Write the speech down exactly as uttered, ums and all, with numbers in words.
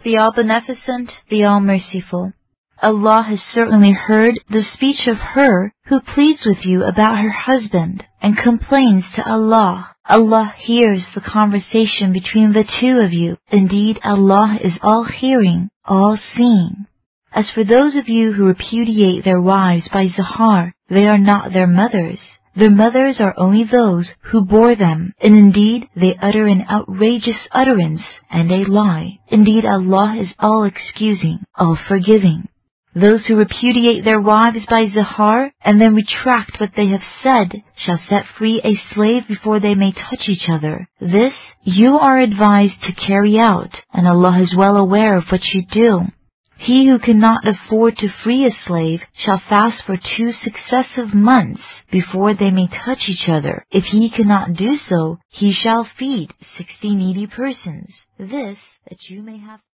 the All-Beneficent, the All-Merciful. Allah has certainly heard the speech of her who pleads with you about her husband and complains to Allah. Allah hears the conversation between the two of you. Indeed, Allah is all-hearing, all-seeing. As for those of you who repudiate their wives by zihar, they are not their mothers. Their mothers are only those who bore them, and indeed they utter an outrageous utterance, and they lie. Indeed, Allah is all-excusing, all-forgiving. Those who repudiate their wives by zihar, and then retract what they have said, shall set free a slave before they may touch each other. This you are advised to carry out, and Allah is well aware of what you do. He who cannot afford to free a slave shall fast for two successive months before they may touch each other. If he cannot do so, he shall feed sixty needy persons. This that you may have